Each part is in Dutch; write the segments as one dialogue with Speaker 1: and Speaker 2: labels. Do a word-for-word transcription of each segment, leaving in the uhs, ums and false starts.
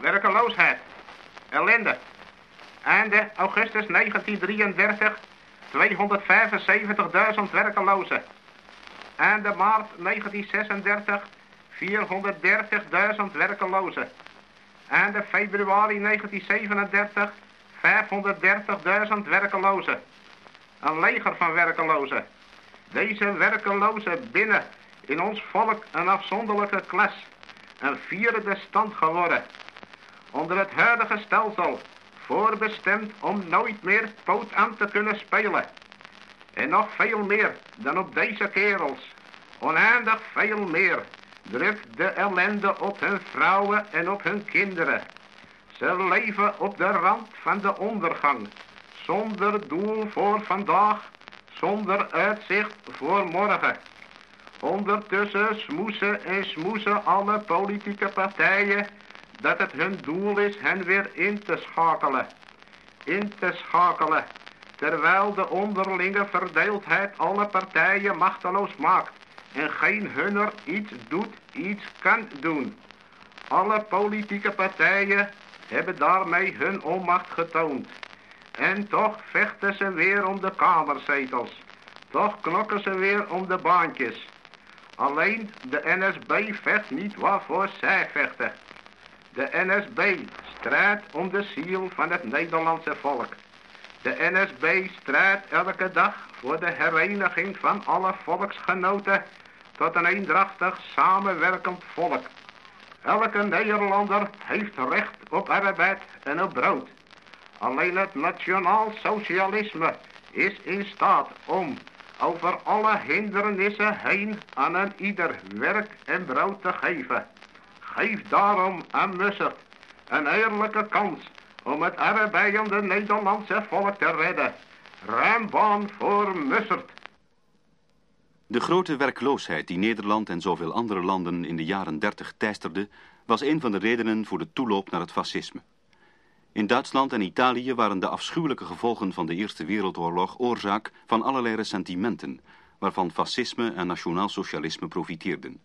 Speaker 1: werkeloosheid, ellende. Einde augustus negentien drieëndertig, tweehonderdvijfenzeventigduizend werkelozen. Einde maart negentien zesendertig, vierhonderddertigduizend werkelozen. Einde februari negentien zevenendertig, vijfhonderddertigduizend werkelozen. Een leger van werkelozen. Deze werkelozen binnen in ons volk een afzonderlijke klas. Een vierde stand geworden. Onder het huidige stelsel voorbestemd om nooit meer poot aan te kunnen spelen. En nog veel meer dan op deze kerels. Oneindig veel meer drukt de ellende op hun vrouwen en op hun kinderen. Ze leven op de rand van de ondergang. Zonder doel voor vandaag, zonder uitzicht voor morgen. Ondertussen smoesen en smoesen alle politieke partijen dat het hun doel is hen weer in te schakelen. In te schakelen, terwijl de onderlinge verdeeldheid alle partijen machteloos maakt en geen hunner iets doet, iets kan doen. Alle politieke partijen hebben daarmee hun onmacht getoond. En toch vechten ze weer om de kamerzetels. Toch knokken ze weer om de baantjes. Alleen de N S B vecht niet waarvoor zij vechten. De N S B strijdt om de ziel van het Nederlandse volk. De N S B strijdt elke dag voor de hereniging van alle volksgenoten tot een eendrachtig samenwerkend volk. Elke Nederlander heeft recht op arbeid en op brood. Alleen het nationaal socialisme is in staat om over alle hindernissen heen aan een ieder werk en brood te geven. Geef daarom aan Mussert een eerlijke kans om het arbeidende Nederlandse volk te redden. Ruim baan voor Mussert.
Speaker 2: De grote werkloosheid die Nederland en zoveel andere landen in de jaren dertig teisterde, was een van de redenen voor de toeloop naar het fascisme. In Duitsland en Italië waren de afschuwelijke gevolgen van de Eerste Wereldoorlog oorzaak van allerlei ressentimenten, waarvan fascisme en nationaalsocialisme profiteerden.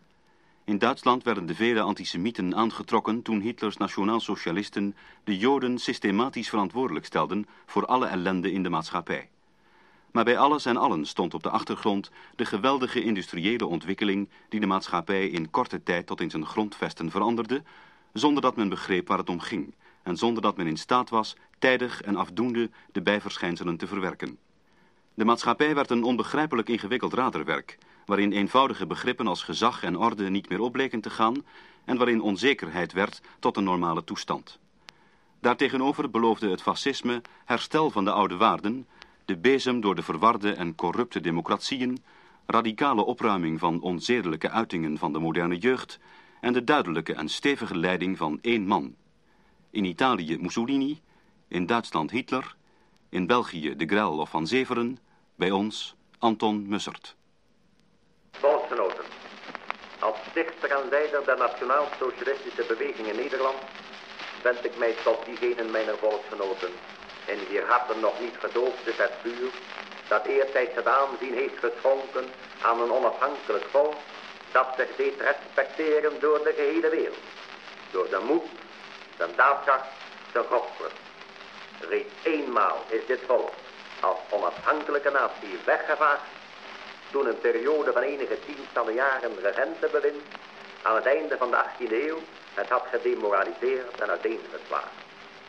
Speaker 2: In Duitsland werden de vele antisemieten aangetrokken toen Hitlers nationaalsocialisten de Joden systematisch verantwoordelijk stelden voor alle ellende in de maatschappij. Maar bij alles en allen stond op de achtergrond de geweldige industriële ontwikkeling die de maatschappij in korte tijd tot in zijn grondvesten veranderde, zonder dat men begreep waar het om ging en zonder dat men in staat was tijdig en afdoende de bijverschijnselen te verwerken. De maatschappij werd een onbegrijpelijk ingewikkeld raderwerk, waarin eenvoudige begrippen als gezag en orde niet meer opbleken te gaan en waarin onzekerheid werd tot een normale toestand. Daartegenover beloofde het fascisme herstel van de oude waarden, de bezem door de verwarde en corrupte democratieën, radicale opruiming van onzedelijke uitingen van de moderne jeugd en de duidelijke en stevige leiding van één man. In Italië Mussolini, in Duitsland Hitler, in België de Grelle of Van Zeveren, bij ons Anton Mussert.
Speaker 3: Volksgenoten, als stichter en leider der nationaal-socialistische beweging in Nederland wend ik mij tot diegenen mijner volksgenoten in wier harten nog niet gedoofd is het vuur dat eertijds het aanzien heeft geschonken aan een onafhankelijk volk dat zich deed respecteren door de gehele wereld, door de moed, de daadkracht, de godvrucht. Reeds eenmaal is dit volk als onafhankelijke natie weggevaagd toen een periode van enige tientallen jaren regentenbewind aan het einde van de achttiende eeuw het had gedemoraliseerd en uiteengeslagen.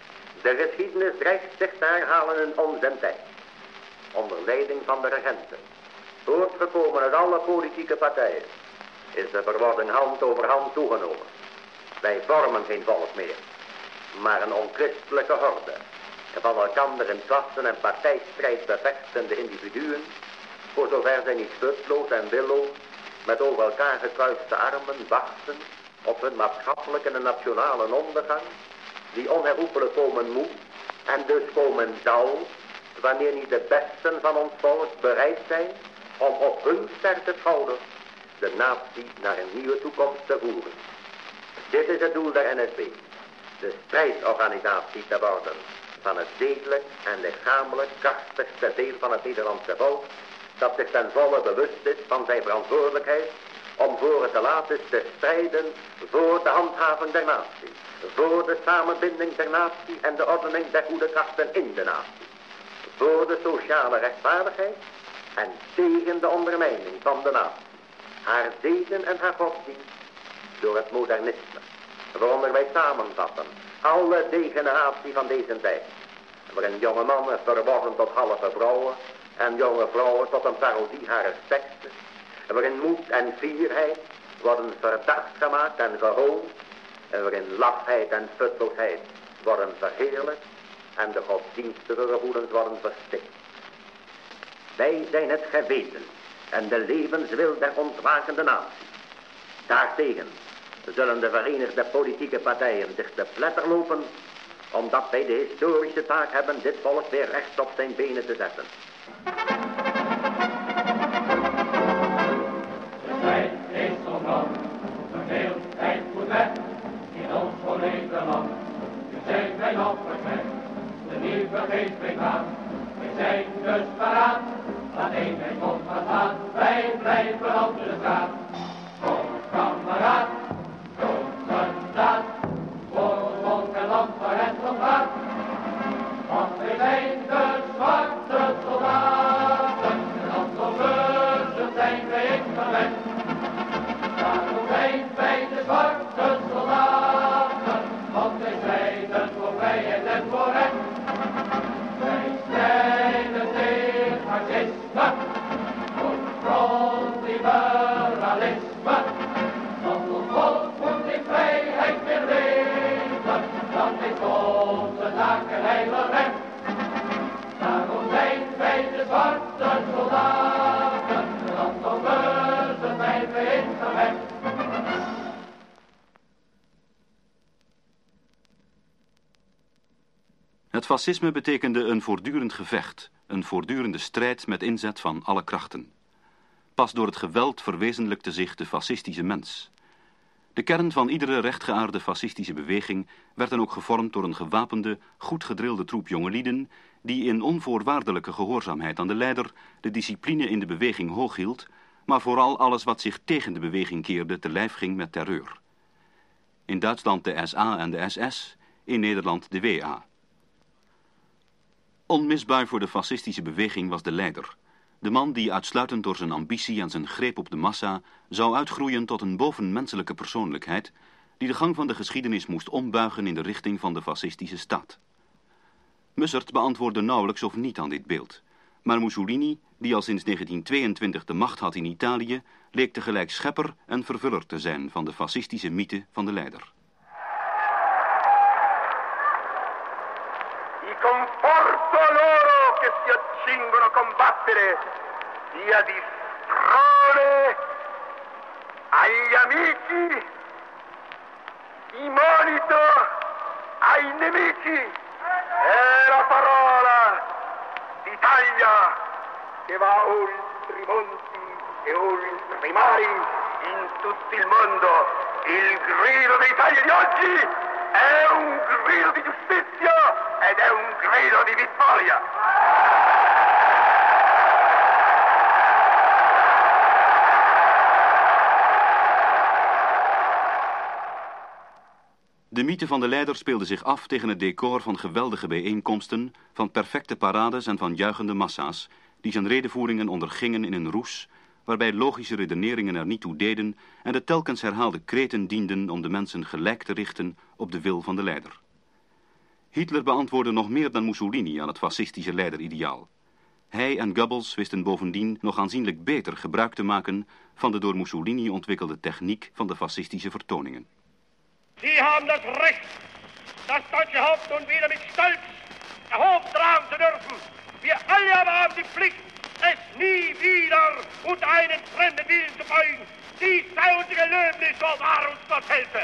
Speaker 3: De geschiedenis dreigt zich te herhalen in onze tijd, onder leiding van de regenten. Voortgekomen uit alle politieke partijen is de verwording hand over hand toegenomen. Wij vormen geen volk meer, maar een onchristelijke horde van elkander in klassen en partijstrijd bevechtende individuen, voor zover zij niet vruchtloos en willoos met over elkaar gekruiste armen wachten op hun maatschappelijke en nationale ondergang, die onherroepelijk komen moet en dus komen zal, wanneer niet de besten van ons volk bereid zijn om op hun sterke schouders de natie naar een nieuwe toekomst te voeren. Dit is het doel der N S B, de strijdorganisatie te worden van het zedelijk en lichamelijk krachtigste deel van het Nederlandse volk, dat zich ten volle bewust is van zijn verantwoordelijkheid om voor het te laat is te strijden voor de handhaving der natie. Voor de samenbinding der natie en de ordening der goede krachten in de natie. Voor de sociale rechtvaardigheid en tegen de ondermijning van de natie. Haar zeden en haar godsdienst door het modernisme. Waaronder wij samenvatten alle degeneratie van deze tijd. Waarin jonge mannen verworven tot halve vrouwen en jonge vrouwen tot een parodie haar seksen. Waarin moed en fierheid worden verdacht gemaakt en verhoond. En waarin lafheid en futloosheid worden verheerlijkt en de godsdienstige gevoelens worden verstikt. Wij zijn het geweten en de levenswil der ontwakende natie. Daartegen zullen de verenigde politieke partijen zich te pletter lopen, omdat wij de historische taak hebben dit volk weer recht op zijn benen te zetten.
Speaker 4: De tijd is zo lang, de hele tijd moet weg, in ons volledige land. Nu zijn wij op het weg, de nieuwe geest brengt aan. We zijn dus paraat, laat eenheid ons maar gaan, wij blijven op de straat. Kom, kameraad, kom, soldaat, voor ons volk en land waar het om gaat. Want wij zijn de zwarte soldaten, en als onbeuzen zijn wij ik gewend. Daarom zijn wij de zwarte soldaten, want wij strijden voor vrijheid en voor recht. Wij strijden tegen fascisme, voor grondliberalisme. Want ons volk moet in vrijheid weer leven, dat is onze taak en heilig recht. Daarom zijn wij de zwarte soldaten, want onbeuzen zijn wij in gevecht.
Speaker 2: Het fascisme betekende een voortdurend gevecht, een voortdurende strijd met inzet van alle krachten. Pas door het geweld verwezenlijkte zich de fascistische mens. De kern van iedere rechtgeaarde fascistische beweging werd dan ook gevormd door een gewapende, goed gedrilde troep jongelieden die in onvoorwaardelijke gehoorzaamheid aan de leider de discipline in de beweging hoog hield, maar vooral alles wat zich tegen de beweging keerde te lijf ging met terreur. In Duitsland de S A en de S S, in Nederland de W A. Onmisbaar voor de fascistische beweging was de leider. De man die uitsluitend door zijn ambitie en zijn greep op de massa zou uitgroeien tot een bovenmenselijke persoonlijkheid die de gang van de geschiedenis moest ombuigen in de richting van de fascistische staat. Mussert beantwoordde nauwelijks of niet aan dit beeld. Maar Mussolini, die al sinds negentien tweeëntwintig de macht had in Italië, leek tegelijk schepper en vervuller te zijn van de fascistische mythe van de leider.
Speaker 5: Conforto loro che si accingono a combattere, dia di sprone agli amici, di monito ai nemici. È la parola d'Italia che va oltre i monti e oltre i mari in tutto il mondo. Il grido dell'Italia di oggi è un grido di giustizia ed è un grido di vittoria.
Speaker 2: De mythe van de leider speelde zich af tegen het decor van geweldige bijeenkomsten, van perfecte parades en van juichende massa's, die zijn redevoeringen ondergingen in een roes, waarbij logische redeneringen er niet toe deden en de telkens herhaalde kreten dienden om de mensen gelijk te richten op de wil van de leider. Hitler beantwoordde nog meer dan Mussolini aan het fascistische leiderideaal. Hij en Goebbels wisten bovendien nog aanzienlijk beter gebruik te maken van de door Mussolini ontwikkelde techniek van de fascistische vertoningen.
Speaker 5: Sie haben das Recht, das deutsche Haupt nun wieder mit Stolz erhoben tragen zu dürfen. Wir alle aber haben die Pflicht, es nie wieder unter einen fremden Willen zu beugen. Dies sei unser Gelöbnis, so wahr uns Gott helfe.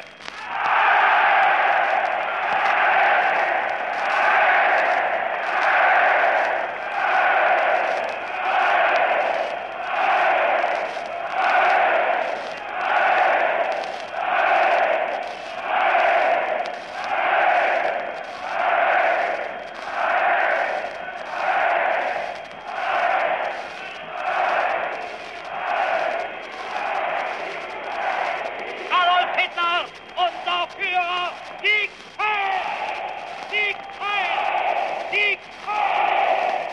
Speaker 5: Adolf Hitler, unser Führer, Sieg Heil! Sieg Heil! Sieg Heil!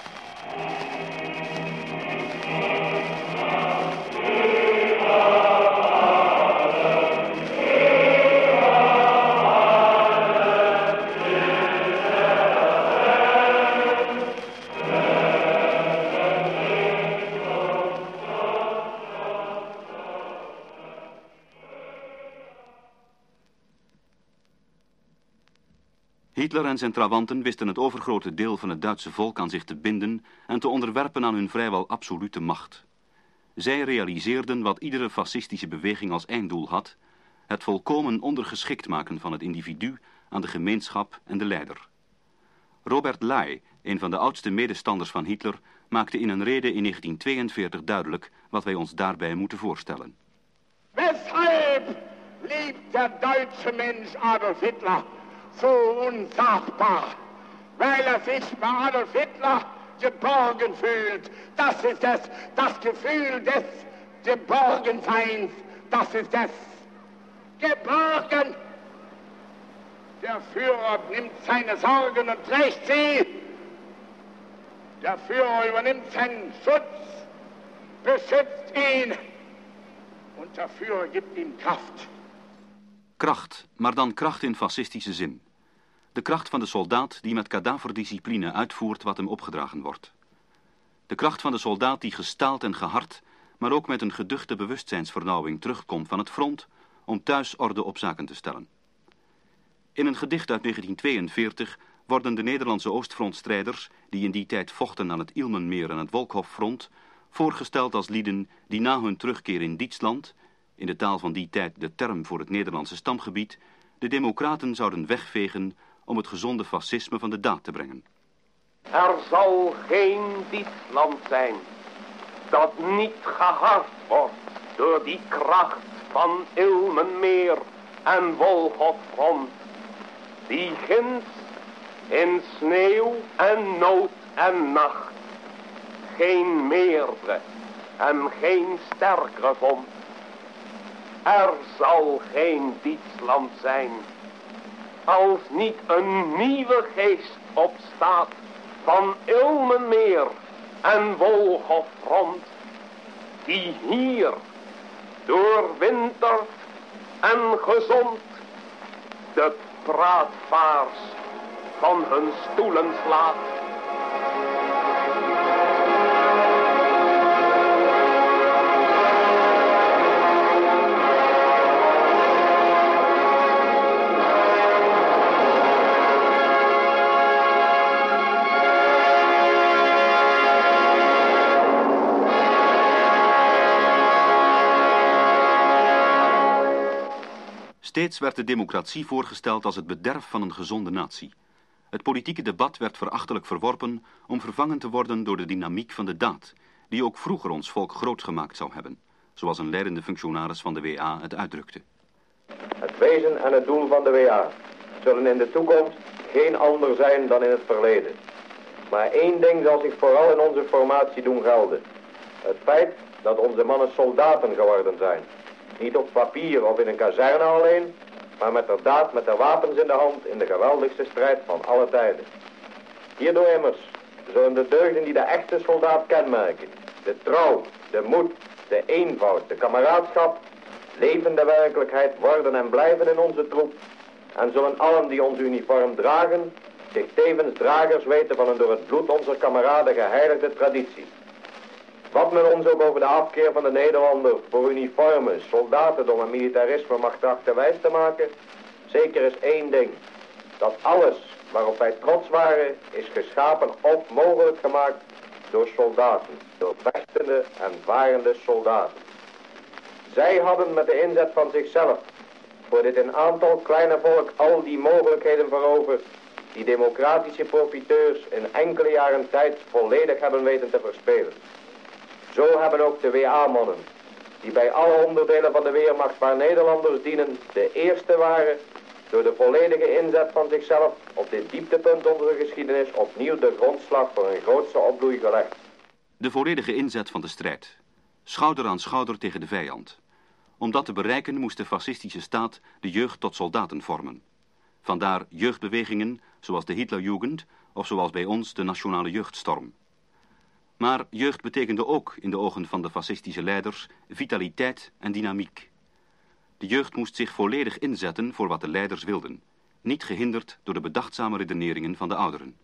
Speaker 2: Hitler en zijn trawanten wisten het overgrote deel van het Duitse volk aan zich te binden en te onderwerpen aan hun vrijwel absolute macht. Zij realiseerden wat iedere fascistische beweging als einddoel had: het volkomen ondergeschikt maken van het individu aan de gemeenschap en de leider. Robert Ley, een van de oudste medestanders van Hitler, maakte in een rede in negentien tweeënveertig duidelijk wat wij ons daarbij moeten voorstellen.
Speaker 5: Weshalb liebt der deutsche Mensch Adolf Hitler so unsagbar? Weil er sich bei Adolf Hitler geborgen fühlt. Das ist es, das Gefühl des Geborgenseins. Das ist es. Geborgen. Der Führer nimmt seine Sorgen und trägt sie. Der Führer übernimmt seinen Schutz, beschützt ihn. Und der Führer gibt ihm Kraft.
Speaker 2: Kracht, maar dan kracht in fascistische zin. De kracht van de soldaat die met kadaverdiscipline uitvoert wat hem opgedragen wordt. De kracht van de soldaat die gestaald en gehard, maar ook met een geduchte bewustzijnsvernauwing terugkomt van het front om thuis orde op zaken te stellen. In een gedicht uit negentien tweeënveertig worden de Nederlandse Oostfrontstrijders, die in die tijd vochten aan het Ilmenmeer en het Wolkhofront, voorgesteld als lieden die na hun terugkeer in Duitsland, in de taal van die tijd de term voor het Nederlandse stamgebied, de democraten zouden wegvegen om het gezonde fascisme van de daad te brengen.
Speaker 6: Er zal geen Duitsland zijn dat niet gehard wordt door die kracht van Ilmenmeer en Wolkhofront, die ginds in sneeuw en nood en nacht geen meerdere en geen sterkere vond. Er zal geen Duitsland zijn als niet een nieuwe geest opstaat van Ilmenmeer en Wolkhofront, die hier door winter en gezond de praatvaars van hun stoelen slaat.
Speaker 2: Steeds werd de democratie voorgesteld als het bederf van een gezonde natie. Het politieke debat werd verachtelijk verworpen om vervangen te worden door de dynamiek van de daad, die ook vroeger ons volk groot gemaakt zou hebben, zoals een leidende functionaris van de W A het uitdrukte.
Speaker 3: Het wezen en het doel van de W A zullen in de toekomst geen ander zijn dan in het verleden. Maar één ding zal zich vooral in onze formatie doen gelden. Het feit dat onze mannen soldaten geworden zijn. Niet op papier of in een kazerne alleen, maar met de daad met de wapens in de hand in de geweldigste strijd van alle tijden. Hierdoor immers zullen de deugden die de echte soldaat kenmerken, de trouw, de moed, de eenvoud, de kameraadschap, levende werkelijkheid worden en blijven in onze troep, en zullen allen die ons uniform dragen zich tevens dragers weten van een door het bloed onze kameraden geheiligde traditie. Wat men ons ook over de afkeer van de Nederlander voor uniformen, soldatendom en militarisme mag trachten wijs te maken, zeker is één ding: dat alles waarop wij trots waren is geschapen of mogelijk gemaakt door soldaten, door vechtende en varende soldaten. Zij hadden met de inzet van zichzelf voor dit in aantal kleine volk al die mogelijkheden veroverd die democratische profiteurs in enkele jaren tijd volledig hebben weten te verspelen. Zo hebben ook de W A-mannen, die bij alle onderdelen van de Weermacht waar Nederlanders dienen, de eerste waren, door de volledige inzet van zichzelf op dit dieptepunt onze geschiedenis opnieuw de grondslag voor een grootse opbloei gelegd.
Speaker 2: De volledige inzet van de strijd. Schouder aan schouder tegen de vijand. Om dat te bereiken moest de fascistische staat de jeugd tot soldaten vormen. Vandaar jeugdbewegingen zoals de Hitlerjugend of zoals bij ons de Nationale Jeugdstorm. Maar jeugd betekende ook in de ogen van de fascistische leiders vitaliteit en dynamiek. De jeugd moest zich volledig inzetten voor wat de leiders wilden, niet gehinderd door de bedachtzame redeneringen van de ouderen.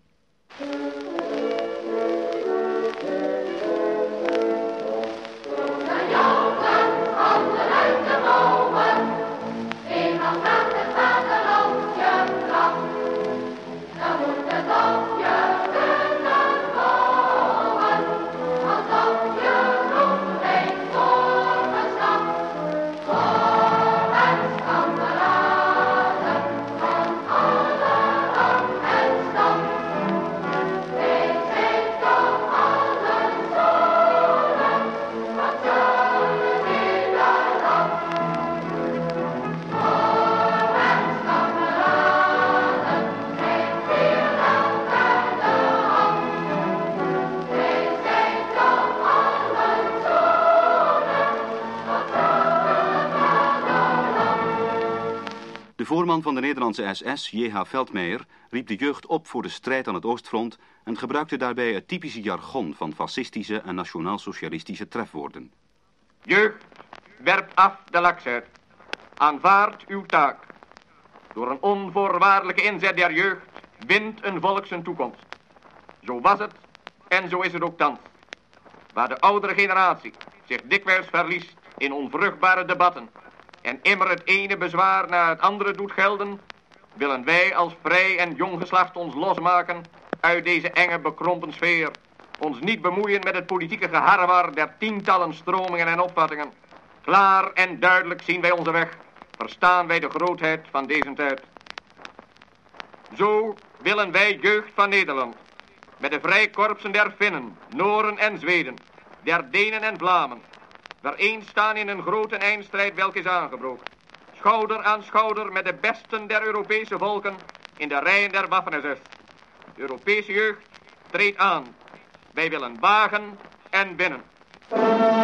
Speaker 2: De voorman van de Nederlandse S S, J H Veldmeijer, riep de jeugd op voor de strijd aan het Oostfront en gebruikte daarbij het typische jargon van fascistische en nationaal-socialistische trefwoorden.
Speaker 7: Jeugd, werp af de laksheid. Aanvaard uw taak. Door een onvoorwaardelijke inzet der jeugd wint een volk zijn toekomst. Zo was het en zo is het ook thans. Waar de oudere generatie zich dikwijls verliest in onvruchtbare debatten en immer het ene bezwaar na het andere doet gelden, willen wij als vrij en jong geslacht ons losmaken uit deze enge bekrompen sfeer, ons niet bemoeien met het politieke geharrewar der tientallen stromingen en opvattingen. Klaar en duidelijk zien wij onze weg, verstaan wij de grootheid van deze tijd. Zo willen wij jeugd van Nederland, met de vrijkorpsen der Finnen, Noren en Zweden, der Denen en Vlamen, vereenstaan in een grote eindstrijd welke is aangebroken. Schouder aan schouder met de besten der Europese volken in de rijen der Waffen-S S. De Europese jeugd treedt aan. Wij willen wagen en winnen.